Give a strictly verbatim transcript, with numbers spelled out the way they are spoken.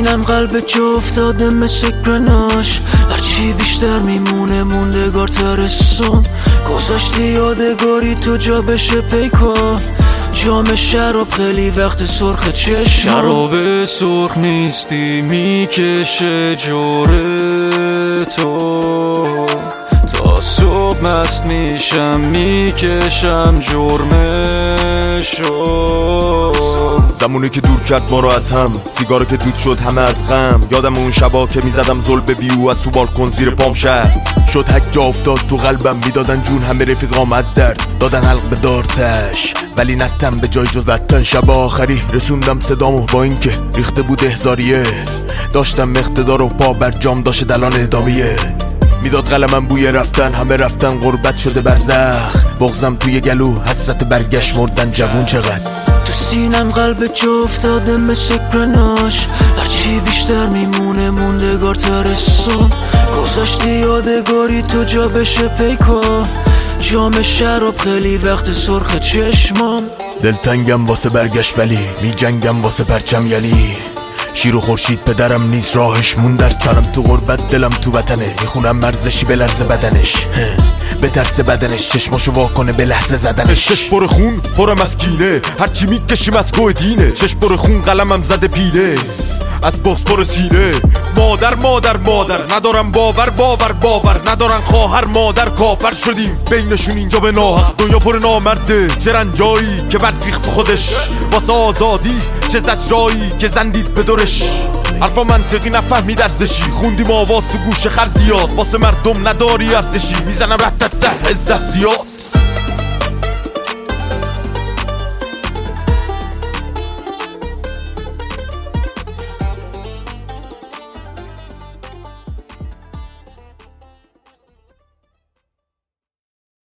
سینم قلب جا افتاده مثل گرناش، هرچی بیشتر میمونه موندگار ترسون. گذاشتی یادگاری تو جا بشه پیکا، جام شراب خیلی وقت سرخ چشم. شراب سرخ نیستی میکشه جوره تو، تا صبح مست میشم میکشم جرمشو. زمونه که دور کرد ما رو از هم، سیگاره که دود شد همه از غم. یادم اون شبا که میزدم زل به ویو از تو بالکن زیر پام شهر شد. حک جا افتاد تو قلبم، میدادن جون همه رفیقام از درد، دادن حلق به دارتش ولی نتم به جای جز وطن. شب آخری رسوندم صدامو با اینکه ریخته بود احزاریه، داشتم اقتدار و پا بر جام داشت دلان ادامیه. میداد قلمم بوی رفتن، همه رفتن غربت شده برزخ. بغزم توی گلو حسرت برگشت مردن جوون چقدر. تو سینم قلب جا افتاده مثل گرناش، هرچی بیشتر میمونه موندگار ترسون. گذاشتی یادگاری تو جا بشه پیکا، جام شراب خیلی وقت سرخ چشمام. دلتنگم واسه برگشت ولی می جنگم واسه پرچم یلی. شیر و خورشید پدرم نیست راهش مون در تنم، تو غربت دلم تو وطنه. میخونم مرزشی به لرز بدنش، به ترس بدنش چشماشو واکنه به لحظه زدنش. چش پر خون پرم از کینه، هرچی میکشیم از گوه دینه. چش پر خون قلمم زده پیله از بغض پر سینه. مادر مادر مادر ندارم باور باور باور ندارن خواهر مادر. کافر شدیم بینشون اینجا به ناحق، دنیا پر نامرده. چه رنجایی که برد ریخت خودش واسه آزادی، چه زجرایی که زندید به دورش. حرفا منطقی نفهمی درزشی، خوندیم آواز تو گوش خر زیاد. واسه مردم نداری ارزشی، میزنم رتت ده عزت زیاد.